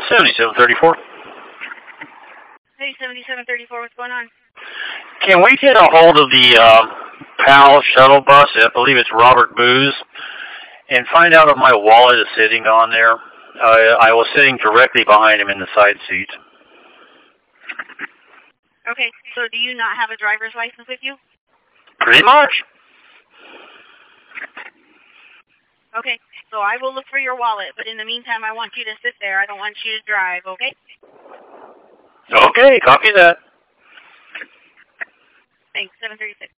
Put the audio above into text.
7734. Hey, 7734, what's going on? Can we get a hold of the PAL shuttle bus? I believe it's Robert Booz. And find out if my wallet is sitting on there. I was sitting directly behind him in the side seat. Okay, so do you not have a driver's license with you? Pretty much. Okay, so I will look for your wallet, but in the meantime, I want you to sit there. I don't want you to drive, okay? Okay, copy that. Thanks, 736.